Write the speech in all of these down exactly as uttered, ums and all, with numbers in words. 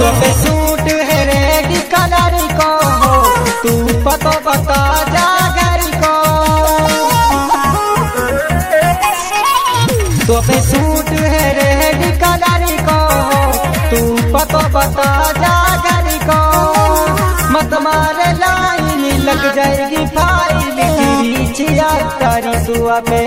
तो पे सूट है रेड कलर को तू पतो बता जा घर को। तो पे सूट है रेड कलर को तू पतो बता जा घर को। मत मारे लाइन लग जाएगी फाइल तेरी छियात्तर दुआ पे।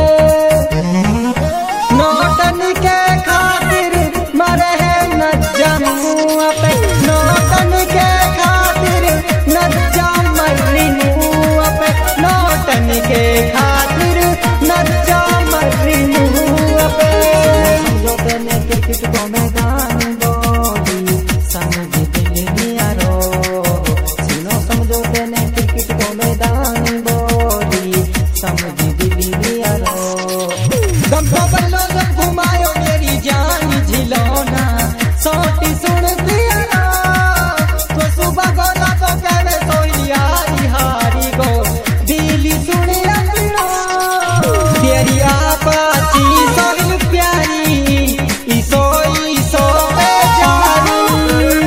नोटन के खातिर मरे है न जमुआ पे। नोटन के खातिर न जमरी मुआ पे। नोटन के खातिर न जमरी मुआ पे। जो तेने क्रिकेट को मैदान बोली समझ दिल दिया रो। सुनो समझो तेने क्रिकेट को मैदान बोली समझ दिल दिया रो। दम तो बल्लो जब घुमायो मेरी जान झिलौना सोटी सुन दिया ना। तो सुबह गोला तो कहवे सोइया हारी गो दिली सुने अंगड़ो। तेरी आपाची सोहिल प्यारी ई सोई सो बेजारी।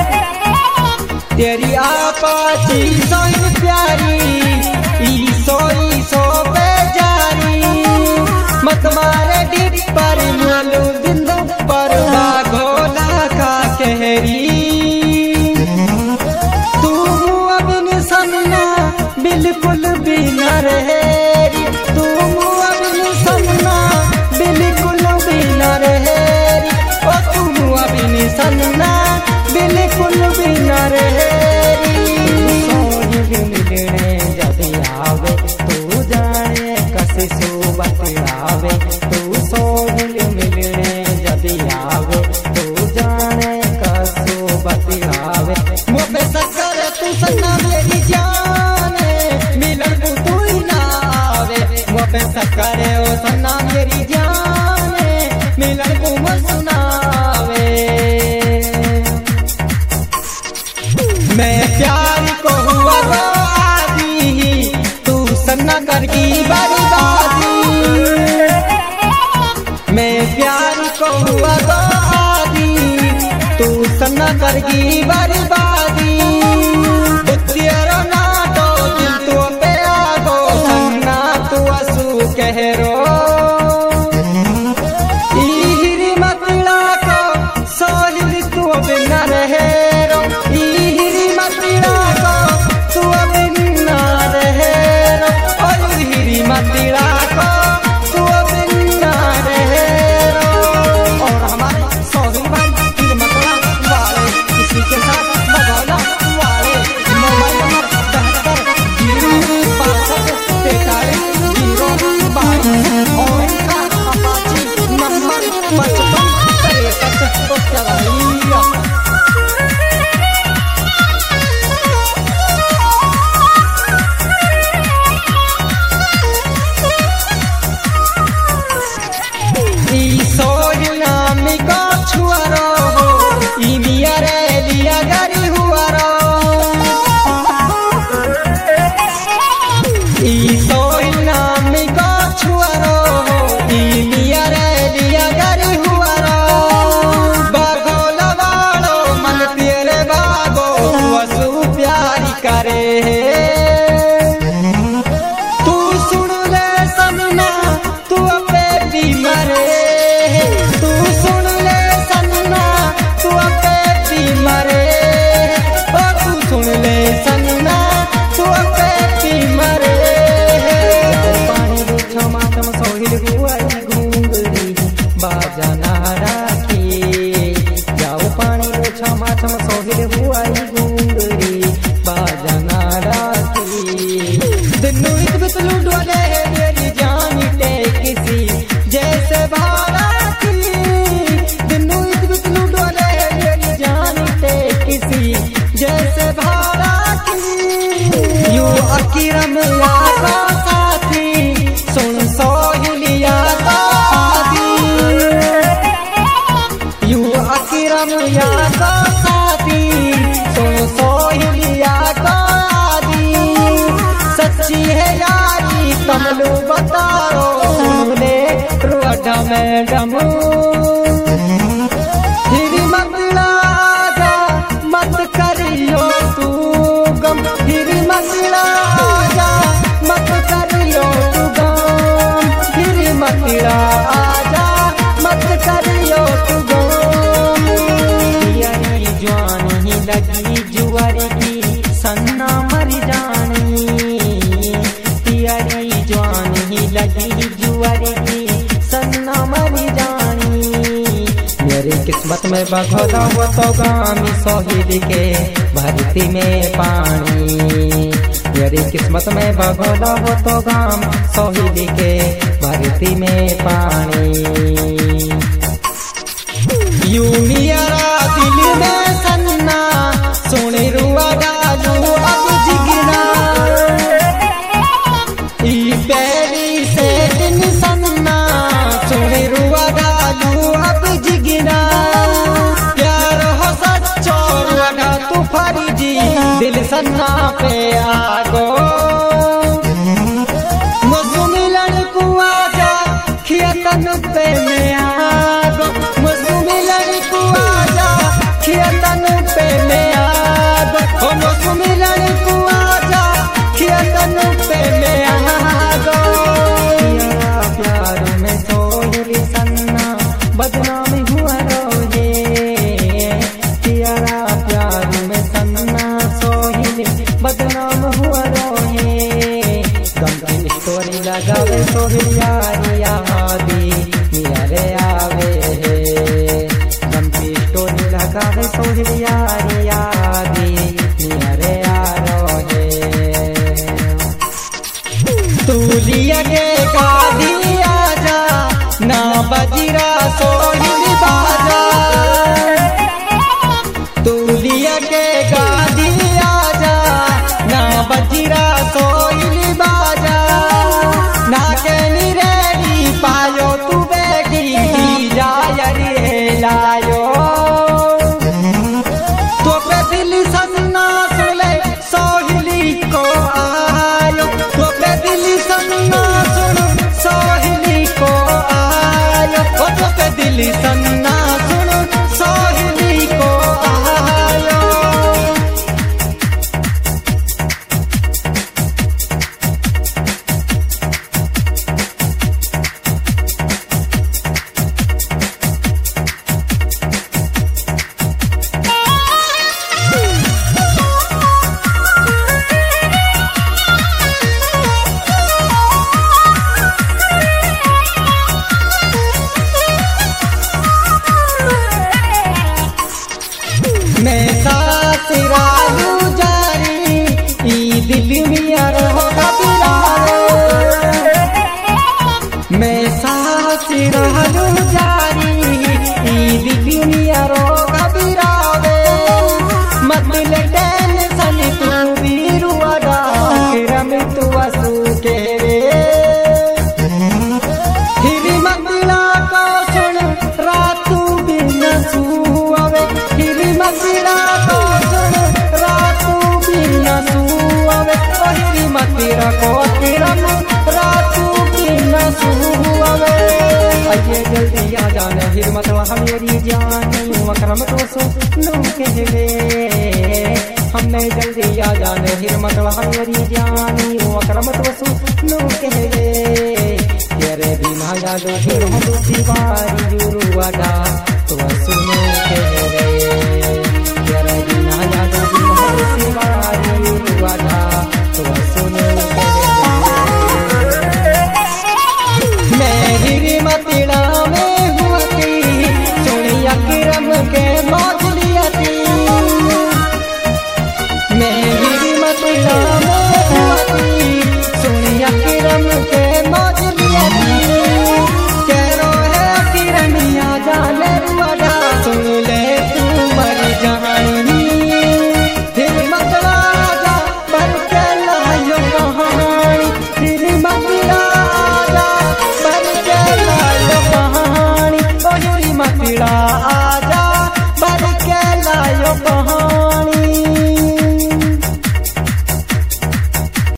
तेरी आपाची सोहिल प्यारी ई सोई सो बेजारी। मत मारे डिप पर मालू दिन पर बागोला का कहरी। तू अबिन सन्ना बिल्कुल भी न रहेरी। तू अबिन सन्ना बिल्कुल भी न रहेरी। ओ तू अबिन सन्ना बिल्कुल भी न रहेरी। सोहिल मिलने जब आवे तू जाने कसे सो बतलावे। तू सोहिल मिलने जब आवे तू जाने कसो बतलावे। मुँह शक्कर तू सन्ना मेरी जाने मिलन को तू ही ना आवे। मुँह शक्कर ओ सन्ना मेरी जाने मिलन को मत सुनावे। मैं प्यार को हुआ तो आदि तू सन्ना करगी बर्बादी। मैं प्यार को हुआ तो आदि तू सन्ना करगी बर्बादी। तेरा नाटो दिल तो पे आगो सन्ना तू असू कह रो। इहिरी मतला को सोहिल तू बिना रहे रो। इहिरी मतला को तू बिना रहे रो। और इहिरी मतला को तू बिना रहे रो। और हमारे सोहिल भाई फिर मतला वाले इसी के साथ बदौला वाले। मोबाइल नंबर बहत्तर जीरो बासठ तैतालीस जीरो बाईस और इनका अपाची नंबर पचपन तिरसठ तो चलाइया। सोहिल नाम का छुआरो ई मिया रे लिया गरी हुआ रो। ई सोहिल नाम का छुआरो ई मिया रे लिया गरी हुआ रो। बागोला वालो मन तेरे बागो वसु प्यारी करे। तू सुन ले सन्ना तू अपे भी मरे। तू सुन ले सन्ना तू अपे भी मरे। ओ तू सुन ले सन्ना तू अपे भी मरे। पानी दो क्षमा क्षम सोहिल गुआई घूंगरी बाजा ना राखी। जाओ पानी दो क्षमा क्षम सोहिल गुआई घूंगरी बाजा ना राखी। दिनों एक बितलू डोले मेरी जान टे किसी जैसे भारा। जैसे भारा की यू अकीरम यादा साथी सुन सोहिलिया दादी। यू अकीरम यादा साथी सुन सोहिलिया दादी। सच्ची है यारी तमलू बताओ सुने रुआडा मैडम। हिरी मतला किस्मत में बघोला हो तो गामी शहीद के भर्ती में पानी। मेरी किस्मत में बघोला हो तो गाम शहीद के भर्ती में पानी। यू मेरा दिल में सन्ना सोने रुआ डालू अब जिगना। ई पैरी से दिन सन्ना सोने रुआ डालू अब जिगना। प्यार हो सच्चो रुआ तू फरीजी दिल सन्ना पे आगो। मुझको मिलन कुआ जा खियतन पे में आगो। मुझको मिलन कुआ जा खियतन पे में आगो। ओ मुझको मिलन कुआ जा खियतन पे में आगो। तेरा प्यार में सोहिली सन्ना बदनामी हुआ रोजे। तेरा प्यार में सन्ना सोहिली बदनाम हुआ रोहे। गम की स्टोरी लगावे सोहिल यारी यादी मेरे आवे। गम की स्टोरी लगावे सोहिल यारी यादी मेरे आ रोहे। तू लिया के गादी आजा ना बजीरा सोहिल बाजा। तू लिया के गादी आजा ना बजीरा सोहिल बाजा। ना के निरेडी पायो तू बेटी जाया रे लायो। तो पे दिल सन्ना सुने सोहिली को आयो। तो पे दिल सन्ना सुन सोहिली को आयो। तो पे दिल सन्ना सुन सोहिली को आयो। मैं साथ रालू जारी ई दिल मिया रहो कबिरावे। मैं साथ रालू जारी ई दिल मिया रहो कबिरावे। मतलब टेंशन तू भी रुआड़ा रम तू असू के रे। हिरी मंगला को सुन रातू भी न सुआवे। हिरी मंगला को सुन रातू भी न सुआवे। हिरी मंगला को किरम रातू भी न सुआवे। आइए जल्दी आ जाने हिर मतलब हमेरी जान अकरम तो सुनो कहवे। हमने जल्दी आ जाने हिर मतलब हमेरी जान अकरम तो सुनो कहवे। तेरे बिना यादों फिर हम दूसरी बारी जुरुआडा तो सुनो कहवे।